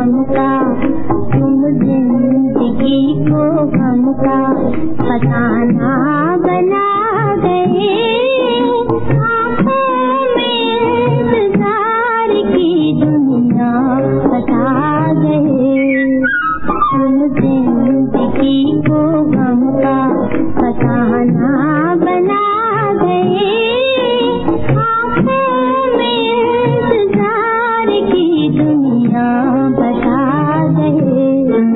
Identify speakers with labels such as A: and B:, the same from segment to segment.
A: गम का, तुम जिंदगी को गम का फसाना बना गए। आँखों में इंतजार की दुनिया बता गए। तुम जिंदगी को गम का फसाना बना गए। आँखों में इंतजार की दुनिया बता गए।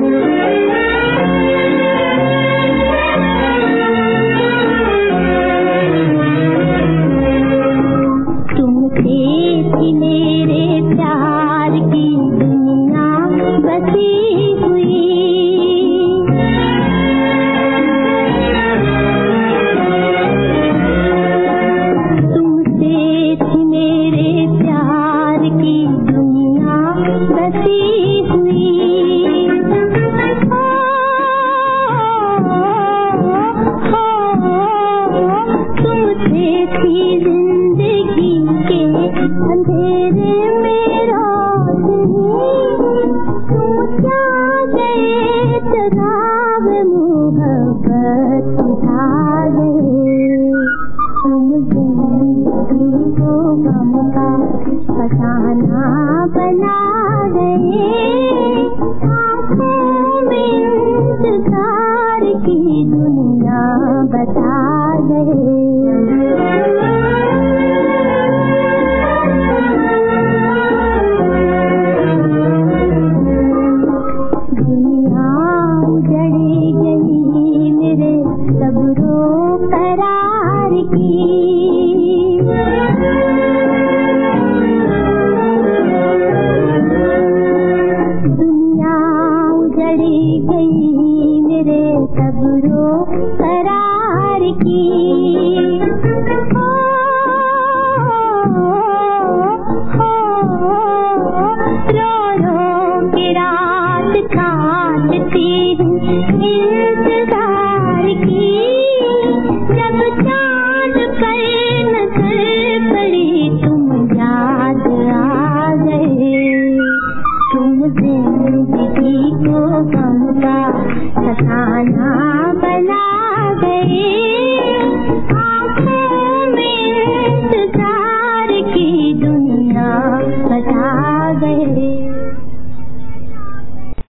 A: तुमसे थी मेरे प्यार की दुनिया बसी हुई। तुमसे थी मेरे प्यार की दुनिया बसी हुई।